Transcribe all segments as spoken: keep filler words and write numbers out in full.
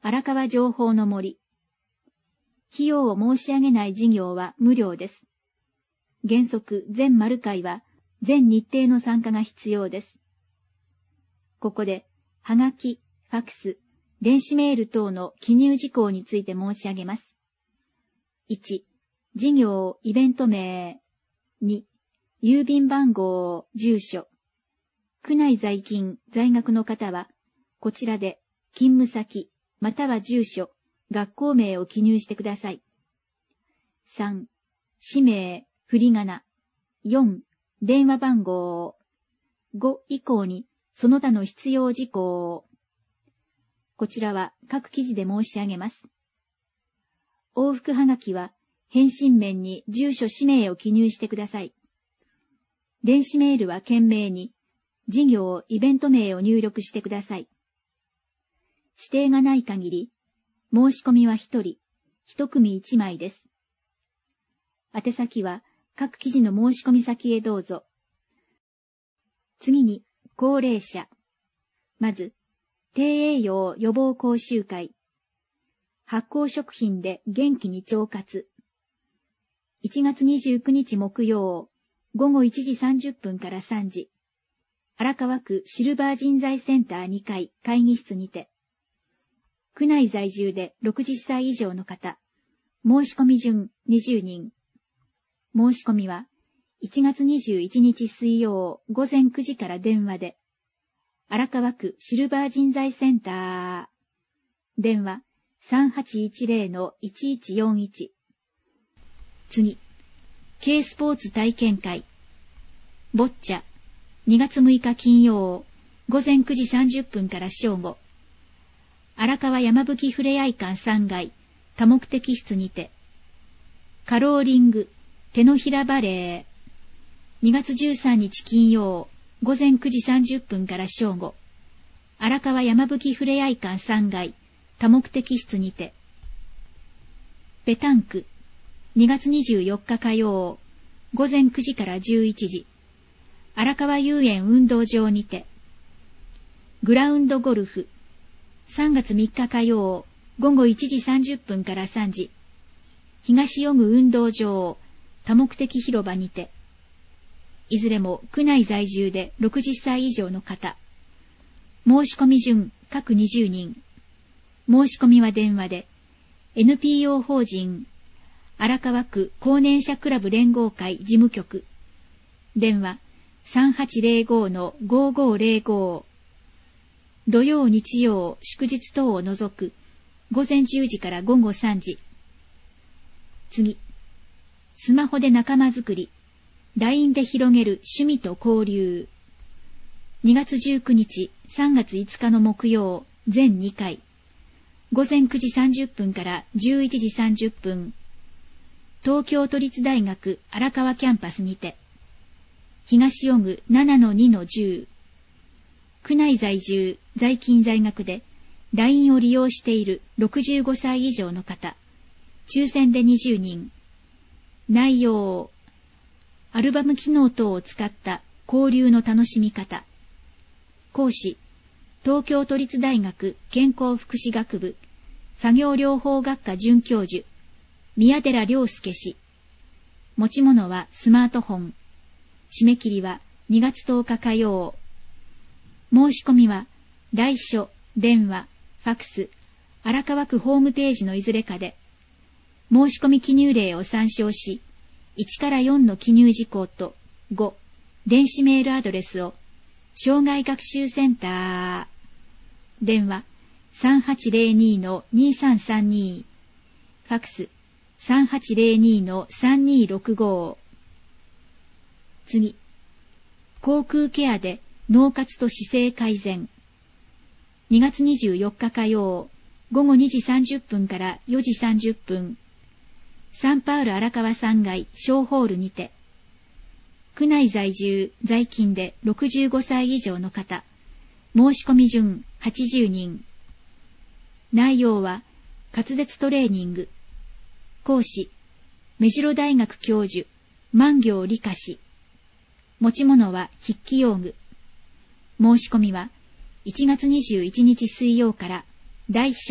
荒川情報の森。費用を申し上げない事業は無料です。原則全丸会は全日程の参加が必要です。ここで、はがき、ファクス、電子メール等の記入事項について申し上げます。いち、事業、イベント名。に、郵便番号、住所。区内在勤、在学の方は、こちらで、勤務先、または住所、学校名を記入してください。さん、氏名、振り仮名。よん、電話番号。ご以降に、その他の必要事項。こちらは各記事で申し上げます。往復はがきは、返信面に住所氏名を記入してください。電子メールは件名に、事業、イベント名を入力してください。指定がない限り、申し込みはひとり、ひと組いちまいです。宛先は各記事の申し込み先へどうぞ。次に、高齢者。まず、低栄養予防講習会。発酵食品で元気に腸活。いちがつにじゅうくにち木曜、ごごいちじさんじゅっぷんからさんじ。荒川区シルバー人材センターにかい会議室にて。区内在住でろくじゅっさい以上の方。申し込み順にじゅうにん。申し込みはいちがつにじゅういちにち水曜ごぜんくじから電話で。荒川区シルバー人材センター。電話 さんはちいちゼロ いちいちよんいち。次。K スポーツ体験会。ボッチャ。にがつむいか金曜、ごぜんくじさんじゅっぷんから正午。荒川山吹ふれあい館さんがい、多目的室にて。カローリング、手のひらバレー。にがつじゅうさんにち金曜、ごぜんくじさんじゅっぷんから正午。荒川山吹ふれあい館さんがい、多目的室にて。ペタンク、にがつにじゅうよっか火曜、ごぜんくじからじゅういちじ。荒川遊園運動場にて。グラウンドゴルフ。さんがつみっか火曜、ごごいちじさんじゅっぷんからさんじ。東予具運動場、多目的広場にて。いずれも区内在住でろくじゅっさい以上の方。申し込み順各にじゅうにん。申し込みは電話で。エヌピーオー 法人、荒川区高年者クラブ連合会事務局。電話さんはちゼロごのごごゼロご。土曜日曜祝日等を除く午前じゅうじから午後さんじ。次。スマホで仲間づくり。ライン で広げる趣味と交流。にがつじゅうくにち、さんがついつかの木曜、全にかい。ごぜんくじさんじゅっぷんからじゅういちじさんじゅっぷん。東京都立大学荒川キャンパスにて。東予具 ななのにのじゅう。区内在住、在勤在学で ライン を利用しているろくじゅうごさい以上の方。抽選でにじゅうにん。内容。アルバム機能等を使った交流の楽しみ方。講師。東京都立大学健康福祉学部作業療法学科准教授。宮寺良介氏。持ち物はスマートフォン。締め切りはにがつとおか火曜。申し込みは、来書、電話、ファクス、荒川区ホームページのいずれかで、申し込み記入例を参照し、いちからよんの記入事項とご、電子メールアドレスを、障害学習センター、電話さんはちゼロにのにさんさんに、ファクスさんはちゼロにのさんにろくご。次。口腔ケアで脳活と姿勢改善。にがつにじゅうよっか火曜、ごごにじさんじゅっぷんからよじさんじゅっぷん。サンパウロ荒川さんがい小ホールにて。区内在住、在勤でろくじゅうごさい以上の方。申し込み順はちじゅうにん。内容は、滑舌トレーニング。講師、目白大学教授、万行理香氏。持ち物は筆記用具。申し込みはいちがつにじゅういちにち水曜から来書、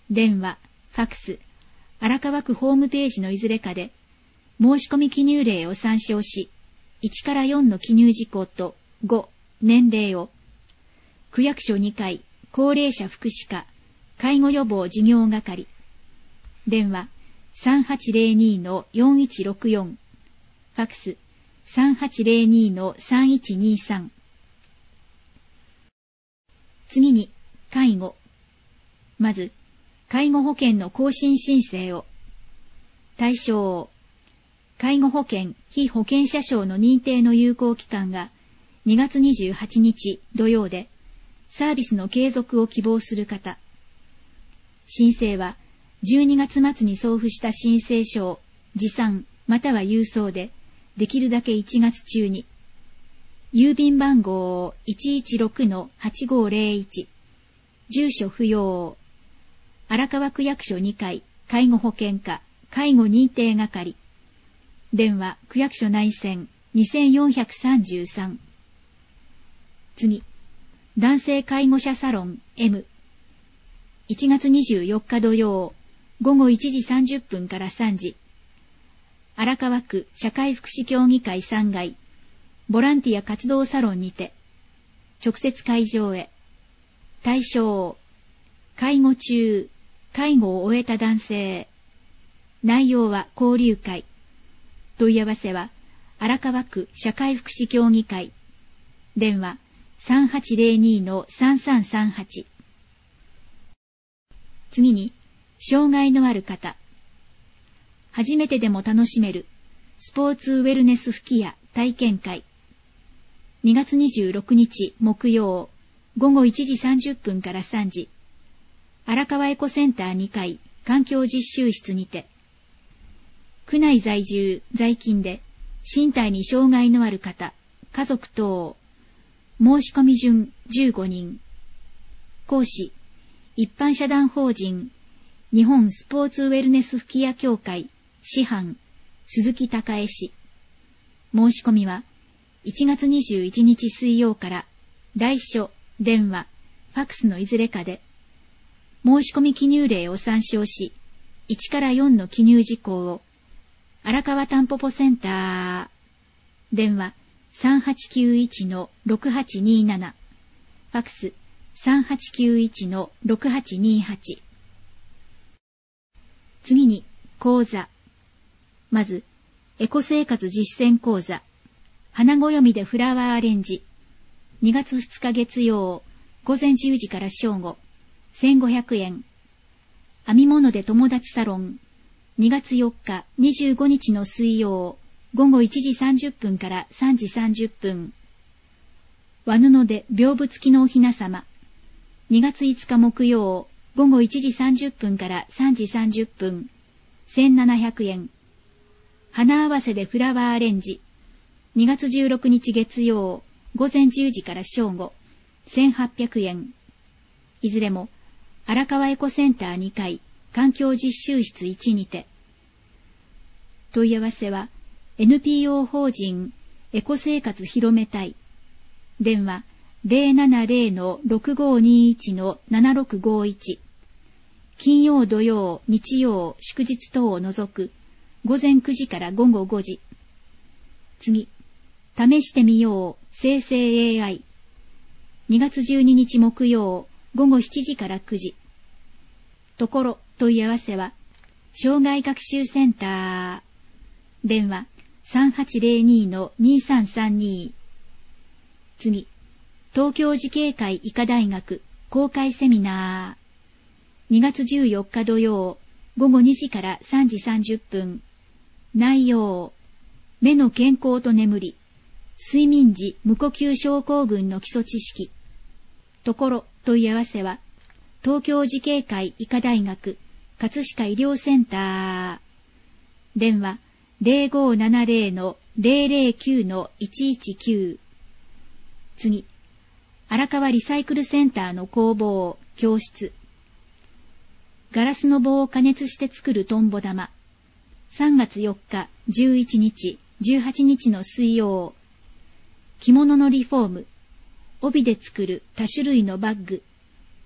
電話、ファクス、荒川区ホームページのいずれかで、申し込み記入例を参照し、いちからよんの記入事項とご、年齢を、区役所にかい、高齢者福祉課、介護予防事業係、電話 さんはちゼロに のよんいちろくよん、ファクス さんはちゼロに のさんいちにさん。次に、介護。まず、介護保険の更新申請を。対象、介護保険被保険者証の認定の有効期間がにがつにじゅうはちにち土曜で、サービスの継続を希望する方。申請はじゅうにがつまつに送付した申請書を持参または郵送で、できるだけいちがつちゅうに。郵便番号 いちいちろくのはちごーぜろいち。住所不要。荒川区役所にかい、介護保険課、介護認定係。電話、区役所内線にせんよんひゃくさんじゅうさん。次、男性介護者サロン エム。いちがつにじゅうよっか土曜、ごごいちじさんじゅっぷんからさんじ。荒川区社会福祉協議会さんがい、ボランティア活動サロンにて、直接会場へ。対象、介護中、介護を終えた男性。内容は交流会。問い合わせは、荒川区社会福祉協議会。電話 さんはちゼロに のさんさんさんはち。次に、障害のある方。初めてでも楽しめる、スポーツウェルネス吹き矢体験会。にがつにじゅうろくにち木曜、ごごいちじさんじゅっぷんからさんじ。荒川エコセンターにかい、環境実習室にて。区内在住、在勤で、身体に障害のある方、家族等。申し込み順じゅうごにん。講師、一般社団法人、日本スポーツウェルネス吹き矢協会、師範、鈴木孝恵氏。申し込みは、いちがつにじゅういちにち水曜から、来所、電話、ファクスのいずれかで、申し込み記入例を参照し、いちからよんの記入事項を、荒川たんぽぽセンター、電話 さんはちきゅういちのろくはちになな、ファクス さんはちきゅういちのろくはちにはち。次に、講座。まず、エコ生活実践講座。花暦でフラワーアレンジ。にがつふつか月曜、ごぜんじゅうじから正午、せんごひゃくえん。編み物で友達サロン。にがつよっか、にじゅうごにちの水曜、ごごいちじさんじゅっぷんからさんじさんじゅっぷん。和布で屏風付きのお雛様。にがついつか木曜、ごごいちじさんじゅっぷんからさんじさんじゅっぷん。せんななひゃくえん。花合わせでフラワーアレンジ。にがつじゅうろくにち月曜、ごぜんじゅうじから正午、せんはっぴゃくえん。いずれも、荒川エコセンターにかい、環境実習室いちにて。問い合わせは、エヌピーオー 法人エコ生活広めたい。電話 ゼロななゼロのろくごにいちのななろくごいち。金曜土曜日曜祝日等を除く午前くじから午後ごじ。次、試してみよう生成 エーアイ。にがつじゅうににち木曜ごごしちじからくじ。ところ問い合わせは、障害学習センター。電話 さんはちゼロにのにさんさんに。次、東京慈恵会医科大学公開セミナー。にがつじゅうよっか土曜、ごごにじからさんじさんじゅっぷん。内容、目の健康と眠り、睡眠時無呼吸症候群の基礎知識。ところ問い合わせは、東京慈恵会医科大学葛飾医療センター。電話 ゼロごななゼロのゼロゼロきゅうのいちいちきゅう。次、荒川リサイクルセンターの工房、教室。ガラスの棒を加熱して作るトンボ玉。さんがつよっか、じゅういちにち、じゅうはちにちの水曜。着物のリフォーム。帯で作る多種類のバッグ。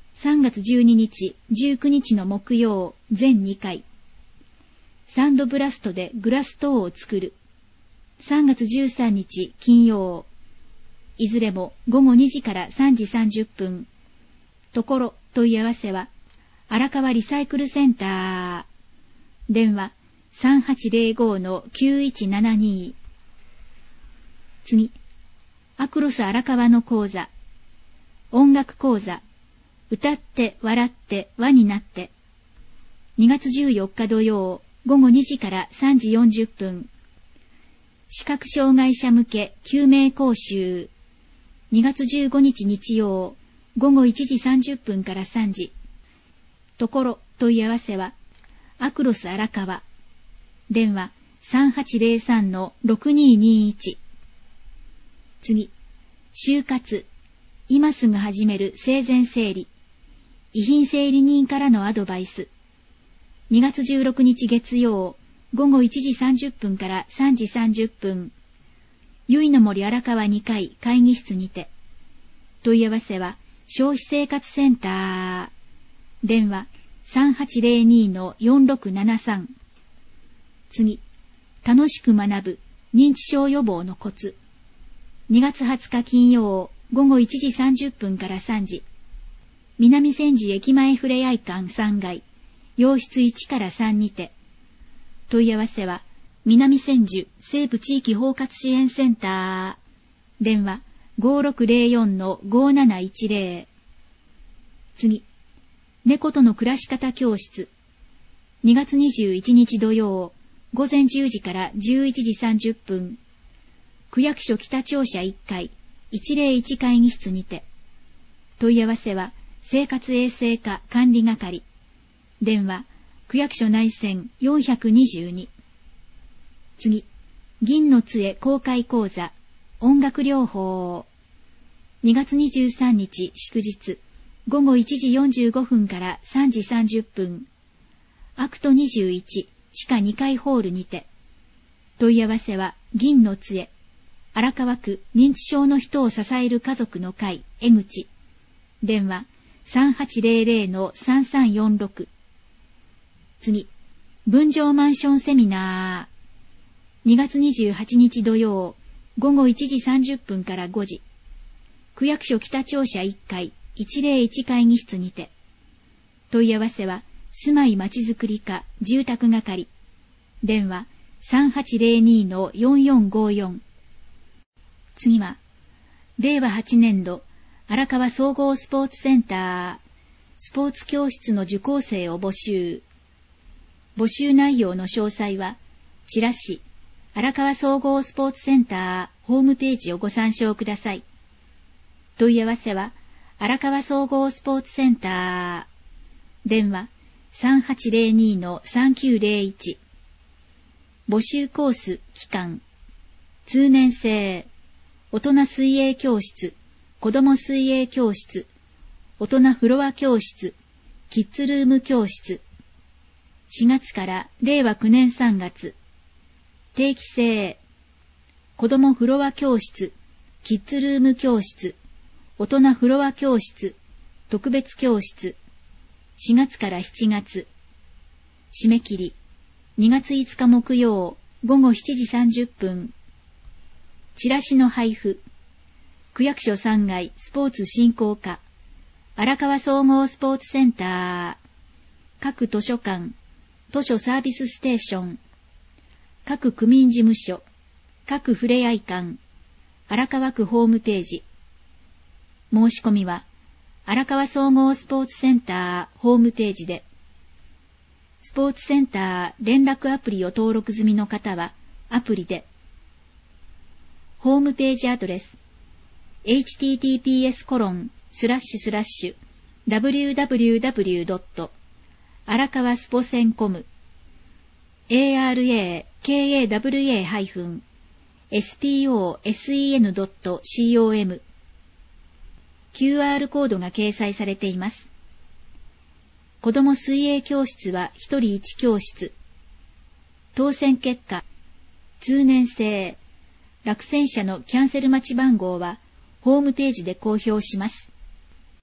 さんがつじゅうににち、じゅうくにちの木曜、全にかい。サンドブラストでグラス塔を作る。さんがつじゅうさんにち、金曜。いずれもごごにじからさんじさんじゅっぷん。ところ、問い合わせは、荒川リサイクルセンター。電話、さんはちゼロごのきゅういちななに。次、アクロス荒川の講座。音楽講座。歌って笑って輪になって。にがつじゅうよっか土曜、ごごにじからさんじよんじゅっぷん。視覚障害者向け救命講習。にがつじゅうごにち日曜、ごごいちじさんじゅっぷんからさんじ。ところ、問い合わせは、アクロス荒川。電話、さんはちゼロさんのろくににいち。次、就活。今すぐ始める生前整理。遺品整理人からのアドバイス。にがつじゅうろくにち月曜、ごごいちじさんじゅっぷんからさんじさんじゅっぷん。ゆいの森荒川にかい会議室にて。問い合わせは、消費生活センター。電話、さんはちゼロにのよんろくななさん。次、楽しく学ぶ認知症予防のコツ。にがつはつか金曜、ごごいちじさんじゅっぷんからさんじ。南千住駅前ふれあい館さんがい、洋室いちからさんにて。問い合わせは、南千住西部地域包括支援センター。電話、ごろくゼロよんのごなないちゼロ。次、猫との暮らし方教室。にがつにじゅういちにち土曜、ごぜんじゅうじからじゅういちじさんじゅっぷん。区役所北庁舎いっかい、いちゼロいち会議室にて。問い合わせは、生活衛生課管理係。電話、区役所内線よんひゃくにじゅうに。次、銀の杖公開講座、音楽療法。にがつにじゅうさんにち祝日、ごごいちじよんじゅうごふんからさんじさんじゅっぷん。アクトにじゅういち、地下にかいホールにて。問い合わせは、銀の杖。荒川区認知症の人を支える家族の会、江口。電話、さんはちゼロゼロのさんさんよんろく。次、分譲マンションセミナー。にがつにじゅうはちにち土曜、ごごいちじさんじゅっぷんからごじ。区役所北庁舎いっかい、いちゼロいち会議室にて。問い合わせは、住まいまちづくり課住宅係。電話、さんはちゼロにのよんよんごよん。次は、れいわはちねんど、荒川総合スポーツセンター、スポーツ教室の受講生を募集。募集内容の詳細は、チラシ、荒川総合スポーツセンターホームページをご参照ください。問い合わせは、荒川総合スポーツセンター。電話、さんはちゼロにのさんきゅうゼロいち。募集コース、期間。通年制。大人水泳教室、子供水泳教室、大人フロア教室、キッズルーム教室。しがつかられいわきゅうねんさんがつ。定期制。子供フロア教室、キッズルーム教室、大人フロア教室、特別教室。しがつからしちがつ。締め切り。にがついつか木曜、ごごしちじさんじゅっぷん。チラシの配布。区役所さんがいスポーツ振興課。荒川総合スポーツセンター。各図書館。図書サービスステーション。各区民事務所。各ふれあい館。荒川区ホームページ。申し込みは、荒川総合スポーツセンターホームページで。スポーツセンター連絡アプリを登録済みの方は、アプリで。ホームページアドレス エイチティーティーピーエスコロンスラッシュスラッシュダブリューダブリューダブリュードット荒川スポセンコム エーアールエーケーエーダブリューエーハイフンエスピーオーエスイーエヌドットコム キューアール コードが掲載されています。子ども水泳教室はひとりいち教室。当選結果、通年制。落選者のキャンセル待ち番号はホームページで公表します。